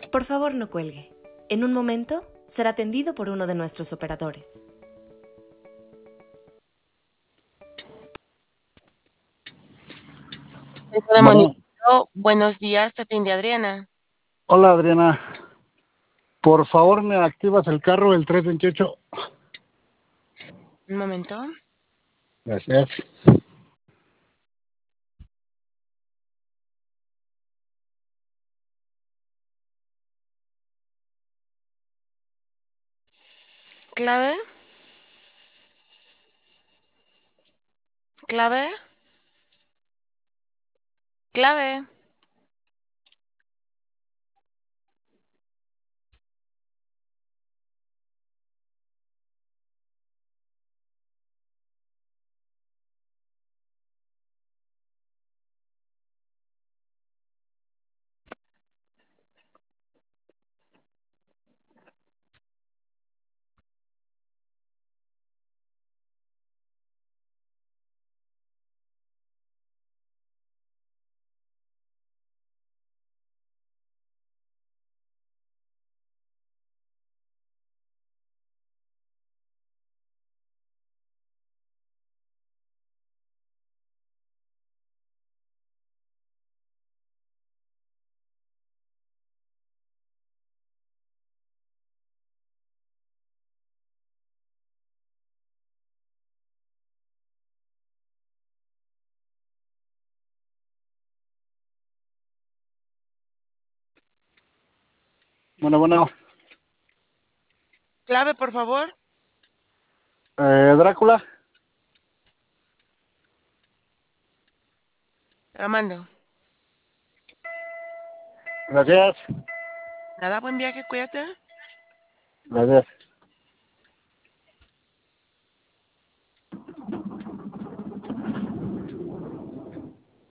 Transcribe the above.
Por favor, no cuelgue. En un momento será atendido por uno de nuestros operadores. Centro de Bueno, Monitoreo, buenos días, te atiende Adriana. hola Adriana, por favor me activas el carro el 328. Un momento. Gracias. ¿Clave? ¿Clave? ¿Clave? Bueno, ¿Clave, por favor? Drácula, Armando. gracias, Nada, buen viaje, cuídate. gracias.